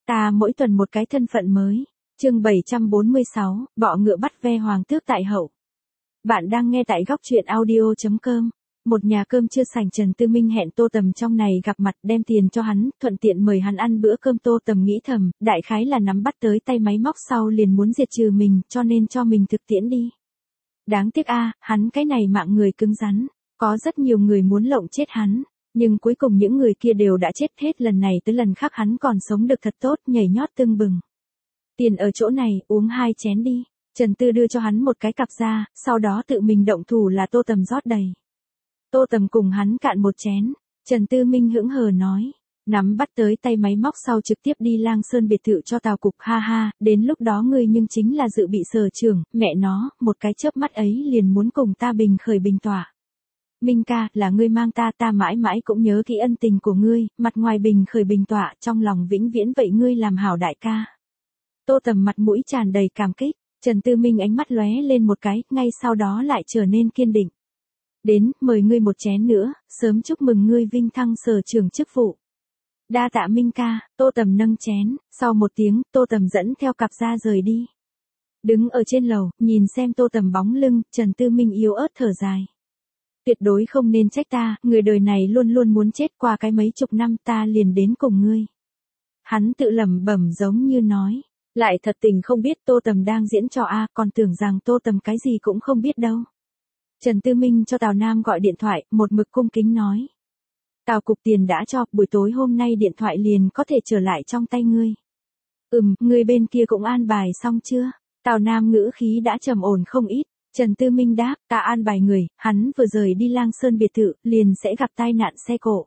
Ta mỗi tuần một cái thân phận mới. Chương 746, bọ ngựa bắt ve hoàng tước tại hậu. Bạn đang nghe tại góc truyện audio.com. Một nhà cơm trưa sành, Trần Tư Minh hẹn Tô Tầm trong này gặp mặt, đem tiền cho hắn, thuận tiện mời hắn ăn bữa cơm. Tô Tầm nghĩ thầm, đại khái là nắm bắt tới tay máy móc sau liền muốn diệt trừ mình, cho nên cho mình thực tiễn đi. Đáng tiếc hắn cái này mạng người cứng rắn, có rất nhiều người muốn lộng chết hắn, nhưng cuối cùng những người kia đều đã chết hết, lần này tới lần khác hắn còn sống được thật tốt, nhảy nhót tưng bừng. Tiền ở chỗ này, uống 2 chén đi. Trần Tư đưa cho hắn một cái cặp ra, sau đó tự mình động thủ là Tô Tầm rót đầy. Tô Tầm cùng hắn cạn một chén, Trần Tư Minh hững hờ nói, nắm bắt tới tay máy móc sau trực tiếp đi Lang Sơn biệt thự cho Tào Cục, ha ha, đến lúc đó ngươi nhưng chính là dự bị sở trưởng, mẹ nó, một cái chớp mắt ấy liền muốn cùng ta bình khởi bình tỏa. Minh ca, là ngươi mang ta mãi mãi cũng nhớ kỹ ân tình của ngươi, mặt ngoài bình khởi bình tỏa, trong lòng vĩnh viễn vậy ngươi làm hảo đại ca. Tô Tầm mặt mũi tràn đầy cảm kích, Trần Tư Minh ánh mắt lóe lên một cái, ngay sau đó lại trở nên kiên định. Đến, mời ngươi một chén nữa, sớm chúc mừng ngươi vinh thăng sở trưởng chức vụ. Đa tạ Minh ca. Tô Tầm nâng chén, sau một tiếng, Tô Tầm dẫn theo cặp ra rời đi. Đứng ở trên lầu, nhìn xem Tô Tầm bóng lưng, Trần Tư Minh yếu ớt thở dài. Tuyệt đối không nên trách ta, người đời này luôn luôn muốn chết, qua cái mấy chục năm ta liền đến cùng ngươi. Hắn tự lẩm bẩm giống như nói, lại thật tình không biết Tô Tầm đang diễn trò còn tưởng rằng Tô Tầm cái gì cũng không biết đâu. Trần Tư Minh cho Tào Nam gọi điện thoại, một mực cung kính nói. Tào Cục tiền đã cho, buổi tối hôm nay điện thoại liền có thể trở lại trong tay ngươi. Người bên kia cũng an bài xong chưa? Tào Nam ngữ khí đã trầm ổn không ít. Trần Tư Minh đáp, ta an bài người, hắn vừa rời đi Lang Sơn biệt thự, liền sẽ gặp tai nạn xe cộ.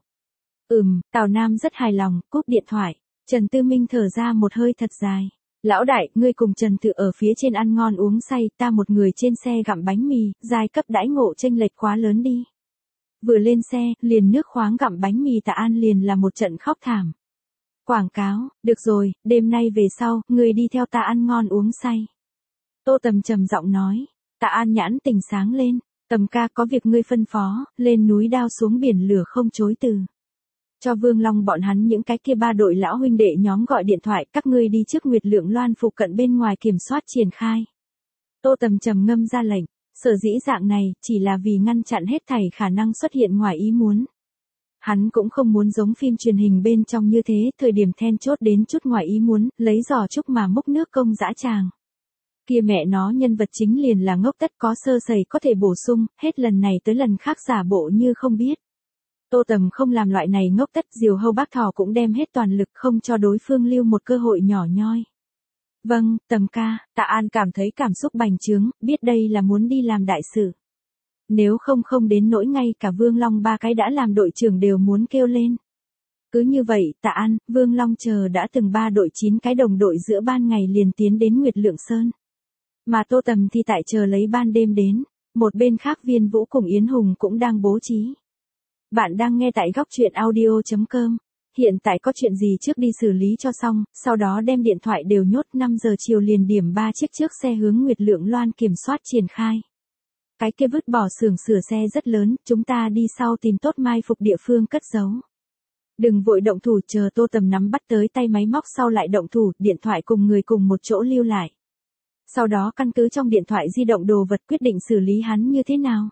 Tào Nam rất hài lòng, cúp điện thoại. Trần Tư Minh thở ra một hơi thật dài. Lão đại, ngươi cùng Trần Tự ở phía trên ăn ngon uống say, ta một người trên xe gặm bánh mì, giai cấp đãi ngộ chênh lệch quá lớn đi. Vừa lên xe, liền nước khoáng gặm bánh mì Tạ An liền là một trận khóc thảm. Quảng cáo, được rồi, đêm nay về sau, ngươi đi theo ta ăn ngon uống say. Tô Tầm trầm giọng nói. Tạ An nhãn tình sáng lên, Tầm ca có việc ngươi phân phó, lên núi đao xuống biển lửa không chối từ. Cho Vương Long bọn hắn những cái kia 3 đội lão huynh đệ nhóm gọi điện thoại, các ngươi đi trước Nguyệt Lượng Loan phụ cận bên ngoài kiểm soát triển khai. Tô Tầm trầm ngâm ra lệnh, sở dĩ dạng này, chỉ là vì ngăn chặn hết thảy khả năng xuất hiện ngoài ý muốn. Hắn cũng không muốn giống phim truyền hình bên trong như thế, thời điểm then chốt đến chút ngoài ý muốn, lấy giò trúc mà múc nước công dã tràng. Kia mẹ nó nhân vật chính liền là ngốc, tất có sơ sẩy có thể bổ sung, hết lần này tới lần khác giả bộ như không biết. Tô Tầm không làm loại này ngốc tất, Diều Hâu Bác Thỏ cũng đem hết toàn lực không cho đối phương lưu một cơ hội nhỏ nhoi. Vâng, Tầm ca. Tạ An cảm thấy cảm xúc bành trướng, biết đây là muốn đi làm đại sự. Nếu không đến nỗi ngay cả Vương Long 3 cái đã làm đội trưởng đều muốn kêu lên. Cứ như vậy, Tạ An, Vương Long chờ đã từng 3 đội 9 cái đồng đội giữa ban ngày liền tiến đến Nguyệt Lượng Sơn. Mà Tô Tầm thì tại chờ lấy ban đêm đến, một bên khác Viên Vũ cùng Yến Hùng cũng đang bố trí. Bạn đang nghe tại góc truyện audio.com. Hiện tại có chuyện gì trước đi xử lý cho xong, sau đó đem điện thoại đều nhốt, 5 giờ chiều liền điểm 3 chiếc trước xe hướng Nguyệt Lượng Loan kiểm soát triển khai. Cái kia vứt bỏ xưởng sửa xe rất lớn, chúng ta đi sau tìm tốt mai phục địa phương cất giấu. Đừng vội động thủ, chờ Tô Tầm nắm bắt tới tay máy móc sau lại động thủ, điện thoại cùng người cùng một chỗ lưu lại. Sau đó căn cứ trong điện thoại di động đồ vật quyết định xử lý hắn như thế nào.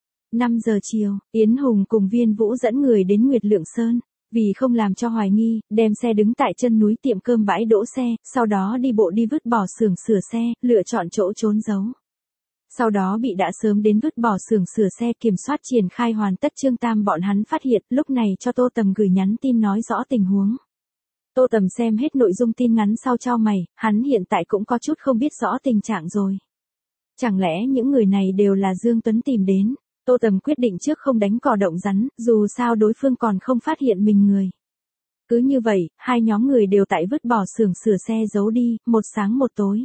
5 giờ chiều, Yến Hùng cùng Viên Vũ dẫn người đến Nguyệt Lượng Sơn, vì không làm cho hoài nghi, đem xe đứng tại chân núi tiệm cơm bãi đỗ xe, sau đó đi bộ đi vứt bỏ xưởng sửa xe, lựa chọn chỗ trốn giấu. Sau đó bị đã sớm đến vứt bỏ xưởng sửa xe kiểm soát triển khai hoàn tất, Trương Tam bọn hắn phát hiện, lúc này cho Tô Tầm gửi nhắn tin nói rõ tình huống. Tô Tầm xem hết nội dung tin ngắn sau chau mày, hắn hiện tại cũng có chút không biết rõ tình trạng rồi. Chẳng lẽ những người này đều là Dương Tuấn tìm đến? Tô Tầm quyết định trước không đánh cò động rắn, dù sao đối phương còn không phát hiện mình người. Cứ như vậy, hai nhóm người đều tại vứt bỏ xưởng sửa xe giấu đi, một sáng một tối.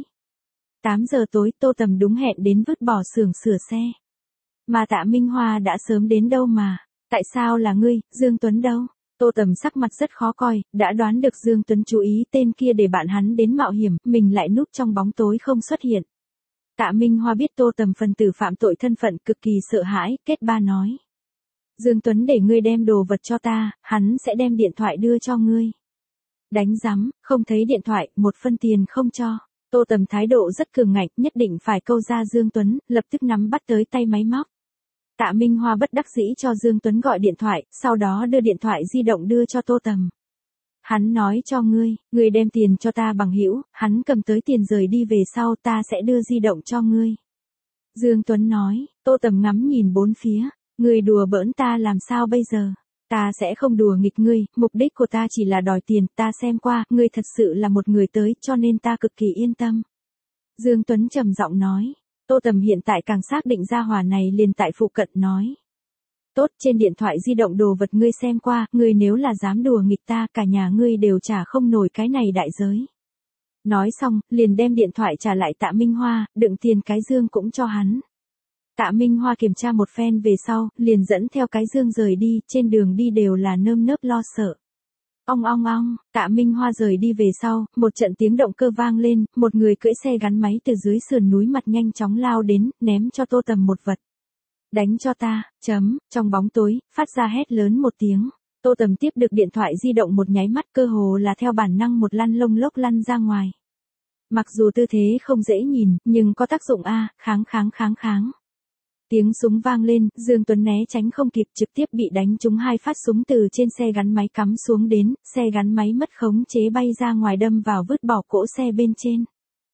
8 giờ tối, Tô Tầm đúng hẹn đến vứt bỏ xưởng sửa xe. Mà Tạ Minh Hoa đã sớm đến đâu mà? Tại sao là ngươi, Dương Tuấn đâu? Tô Tầm sắc mặt rất khó coi, đã đoán được Dương Tuấn chú ý tên kia để bạn hắn đến mạo hiểm, mình lại núp trong bóng tối không xuất hiện. Tạ Minh Hoa biết Tô Tầm phần tử phạm tội thân phận, cực kỳ sợ hãi, kết ba nói. Dương Tuấn để ngươi đem đồ vật cho ta, hắn sẽ đem điện thoại đưa cho ngươi. Đánh rắm, không thấy điện thoại, 1 phân tiền không cho. Tô Tầm thái độ rất cường ngạnh, nhất định phải câu ra Dương Tuấn, lập tức nắm bắt tới tay máy móc. Tạ Minh Hoa bất đắc dĩ cho Dương Tuấn gọi điện thoại, sau đó đưa điện thoại di động đưa cho Tô Tầm. Hắn nói cho ngươi đem tiền cho ta bằng hữu, hắn cầm tới tiền rời đi về sau ta sẽ đưa di động cho ngươi. Dương Tuấn nói, Tô Tầm ngắm nhìn bốn phía, ngươi đùa bỡn ta làm sao bây giờ? Ta sẽ không đùa nghịch ngươi, mục đích của ta chỉ là đòi tiền, ta xem qua, ngươi thật sự là một người tới, cho nên ta cực kỳ yên tâm. Dương Tuấn trầm giọng nói, Tô Tầm hiện tại càng xác định ra hỏa này liền tại phụ cận nói. Tốt, trên điện thoại di động đồ vật ngươi xem qua, ngươi nếu là dám đùa nghịch ta, cả nhà ngươi đều trả không nổi cái này đại giới. Nói xong, liền đem điện thoại trả lại Tạ Minh Hoa, đựng tiền cái dương cũng cho hắn. Tạ Minh Hoa kiểm tra một phen về sau, liền dẫn theo cái dương rời đi, trên đường đi đều là nơm nớp lo sợ. Ong ong ong, Tạ Minh Hoa rời đi về sau, một trận tiếng động cơ vang lên, một người cưỡi xe gắn máy từ dưới sườn núi mặt nhanh chóng lao đến, ném cho Tô Tầm một vật. Đánh cho ta, trong bóng tối, phát ra hét lớn một tiếng. Tô Tầm tiếp được điện thoại di động một nháy mắt cơ hồ là theo bản năng một lăn lông lốc lăn ra ngoài. Mặc dù tư thế không dễ nhìn, nhưng có tác dụng a, kháng. Tiếng súng vang lên, Dương Tuấn né tránh không kịp trực tiếp bị đánh trúng 2 phát súng từ trên xe gắn máy cắm xuống đến, xe gắn máy mất khống chế bay ra ngoài đâm vào vứt bỏ cỗ xe bên trên.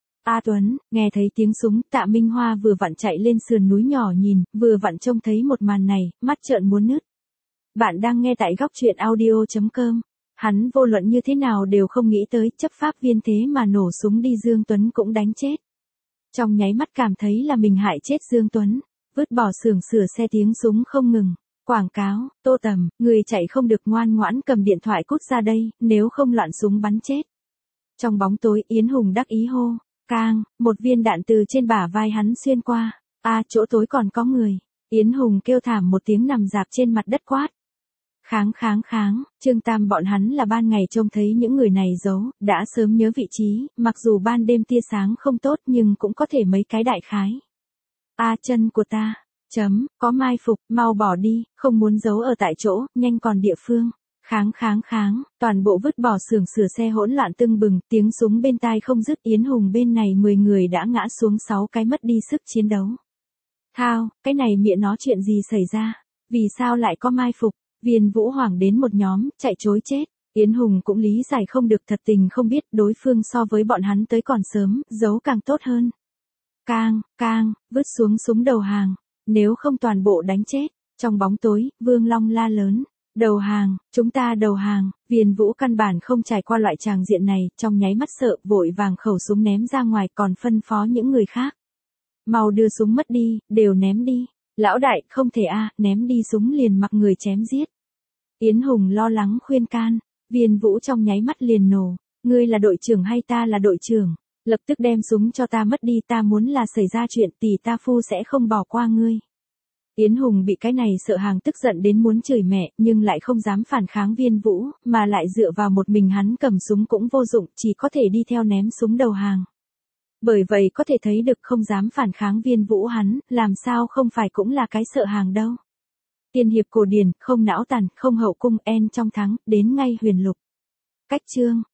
A Tuấn, nghe thấy tiếng súng, Tạ Minh Hoa vừa vặn chạy lên sườn núi nhỏ nhìn, vừa vặn trông thấy một màn này, mắt trợn muốn nứt. Bạn đang nghe tại góc truyện audio.com. Hắn vô luận như thế nào đều không nghĩ tới, chấp pháp viên thế mà nổ súng đi Dương Tuấn cũng đánh chết. Trong nháy mắt cảm thấy là mình hại chết Dương Tuấn, vứt bỏ xưởng sửa xe tiếng súng không ngừng. Quảng cáo, Tô Tầm, người chạy không được ngoan ngoãn cầm điện thoại cút ra đây, nếu không loạn súng bắn chết. Trong bóng tối Yến Hùng đắc ý hô. Cang, một viên đạn từ trên bả vai hắn xuyên qua. Chỗ tối còn có người. Yến Hùng kêu thảm một tiếng nằm dạp trên mặt đất quát. Kháng, Trương Tam bọn hắn là ban ngày trông thấy những người này giấu, đã sớm nhớ vị trí, mặc dù ban đêm tia sáng không tốt nhưng cũng có thể mấy cái đại khái. Chân của ta, có mai phục, mau bỏ đi, không muốn giấu ở tại chỗ, nhanh còn địa phương. Kháng, toàn bộ vứt bỏ xưởng sửa xe hỗn loạn tưng bừng, tiếng súng bên tai không dứt. Yến Hùng bên này 10 người đã ngã xuống 6 cái mất đi sức chiến đấu. Thao, cái này mẹ nó chuyện gì xảy ra? Vì sao lại có mai phục? Viên Vũ hoảng đến một nhóm, chạy trối chết. Yến Hùng cũng lý giải không được, thật tình không biết đối phương so với bọn hắn tới còn sớm, giấu càng tốt hơn. Cang, vứt xuống súng đầu hàng, nếu không toàn bộ đánh chết. Trong bóng tối, Vương Long la lớn. Đầu hàng, chúng ta đầu hàng. Viên Vũ căn bản không trải qua loại tràng diện này, trong nháy mắt sợ, vội vàng khẩu súng ném ra ngoài, còn phân phó những người khác. Mau đưa súng mất đi, đều ném đi. Lão đại, không thể ném đi súng liền mặc người chém giết. Yến Hùng lo lắng khuyên can, Viên Vũ trong nháy mắt liền nổ. Ngươi là đội trưởng hay ta là đội trưởng? Lập tức đem súng cho ta mất đi, ta muốn là xảy ra chuyện tỷ ta phu sẽ không bỏ qua ngươi. Yến Hùng bị cái này sợ hàng tức giận đến muốn chửi mẹ, nhưng lại không dám phản kháng Viên Vũ, mà lại dựa vào một mình hắn cầm súng cũng vô dụng, chỉ có thể đi theo ném súng đầu hàng. Bởi vậy có thể thấy được không dám phản kháng Viên Vũ hắn, làm sao không phải cũng là cái sợ hàng đâu. Tiên hiệp cổ điển, không não tàn, không hậu cung, en trong thắng, đến ngay huyền lục. Cách chương.